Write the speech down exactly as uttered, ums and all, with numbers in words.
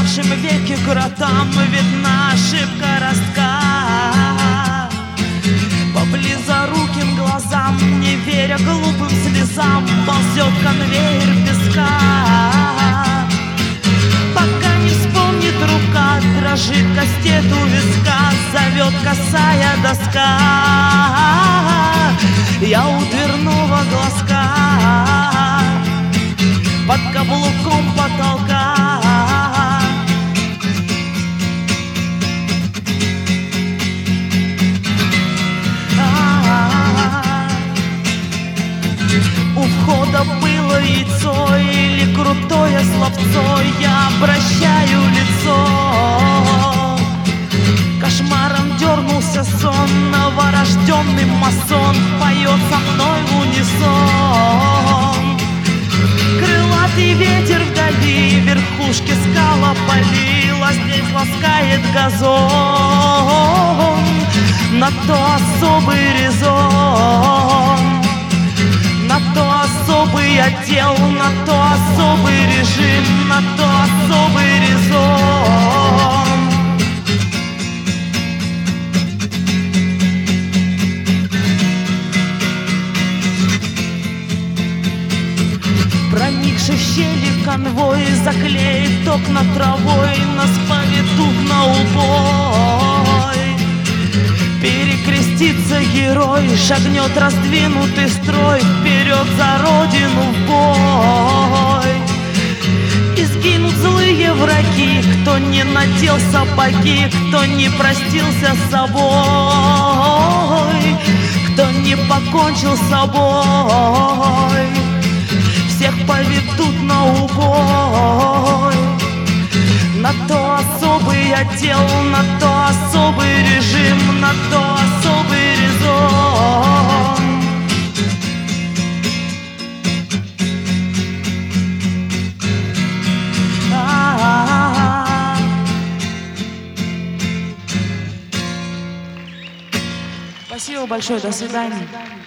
позаставшем веке кротам видна ошибка ростка. По близоруким глазам, не веря глупым слезам, ползет конвейер песка. Пока не вспомнит рука, дрожит кастет у виска, зовет косая доска. Я у дверного глазка, под каблуком потолка. У входа было яйцо или крутое словцо, я обращаю лицо. Кошмаром дернулся сон, новорожденный масон поет со мной в унисон. Крылатый ветер вдали, верхушки скал опалил, а здесь ласкает газон. На то особый резон, на то особый отдел, на то особый режим, на то особый резон. Проникший в щели конвой заклеит окна травой, нас поведут на убой. Перекрестится герой, шагнет раздвинутый строй, вперед за родину в бой. И сгинут злые враги, кто не надел сапоги, кто не простился с собой, кто не покончил с собой. Всех поведут на убой. На то особый отдел, на то особый режим, на то особый резон. А-а-а. Спасибо большое, до свидания.